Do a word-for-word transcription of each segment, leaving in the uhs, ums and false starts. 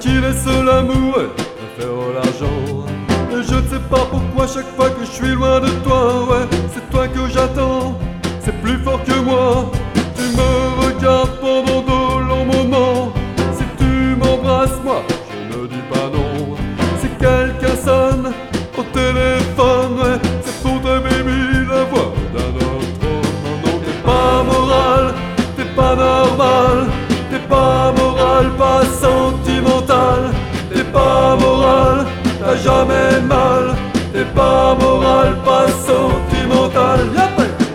qui laisse l'amour préfère l'argent. Et je ne sais pas pourquoi chaque fois que je suis loin de toi, ouais, c'est toi que j'attends, c'est plus fort que moi. Tu me regardes pendant de longs moments, si tu m'embrasses moi, je ne dis pas non. Si quelqu'un sonne au téléphone, ouais, c'est pour te baby la voix d'un autre homme. Non, non, t'es pas moral, t'es pas normal, t'es pas moral, pas sentimental, t'es pas moral, t'as jamais mal, t'es pas moral, pas sentimental. Yep.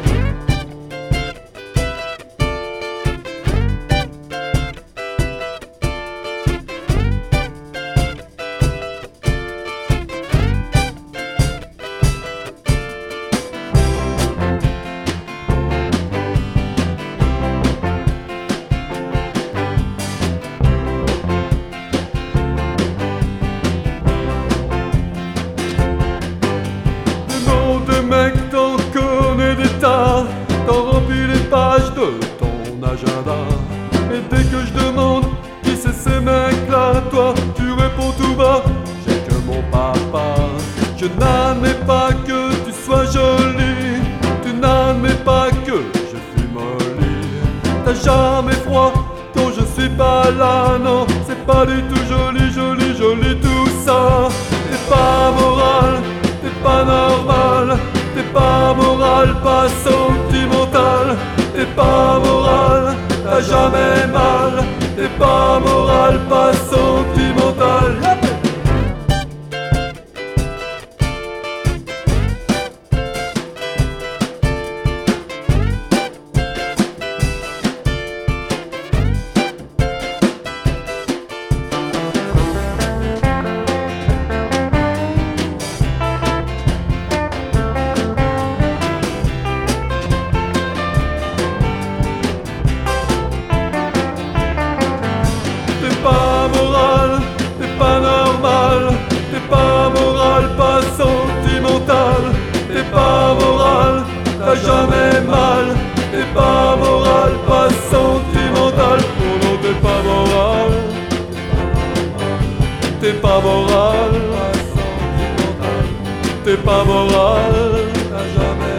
Mec, t'en connais des tas, t'en remplis les pages de ton agenda. Et dès que je demande qui c'est ces mecs-là, toi tu réponds tout bas, j'ai que mon papa. Je n'admets pas que tu sois jolie, tu n'admets pas que je suis molly. T'as jamais froid quand je suis pas là, non, c'est pas du tout joli, joli, joli tout ça. T'es pas moral, t'es pas normal, t'es pas moral, pas sentimental, t'es pas moral, t'as jamais mal, t'es pas moral, pas sentimental. Yep. T'es pas moral, t'es pas normal, t'es pas moral, pas sentimental, t'es pas moral, t'as jamais mal, t'es pas moral, pas sentimental. Oh non, t'es pas moral, t'es pas moral, t'es pas moral, t'as jamais